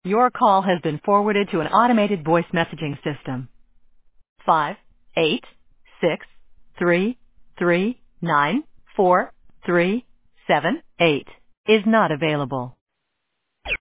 Your call has been forwarded to an automated voice messaging system. 586-339-4378 is not available.